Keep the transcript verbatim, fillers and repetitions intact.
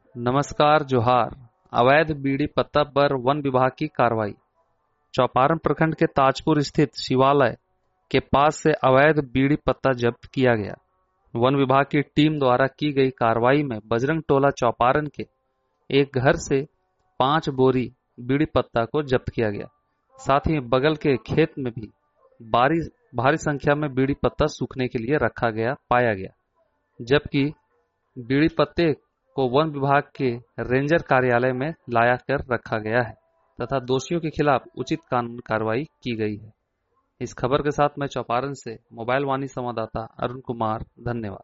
नमस्कार जोहार। अवैध बीड़ी पत्ता पर वन विभाग की कार्रवाई। चौपारण प्रखंड के ताजपुर स्थित शिवालय के पास से अवैध बीड़ी पत्ता जब्त किया गया। वन विभाग की टीम द्वारा की गई कार्रवाई में बजरंग टोला चौपारण के एक घर से पांच बोरी बीड़ी पत्ता को जब्त किया गया। साथ ही बगल के खेत में भी भारी भारी संख्या में बीड़ी पत्ता सूखने के लिए रखा गया पाया गया, जबकि बीड़ी पत्ते को वन विभाग के रेंजर कार्यालय में लाया कर रखा गया है तथा दोषियों के खिलाफ उचित कानूनी कार्रवाई की गई है। इस खबर के साथ मैं चौपारण से मोबाइल वाणी संवाददाता अरुण कुमार, धन्यवाद।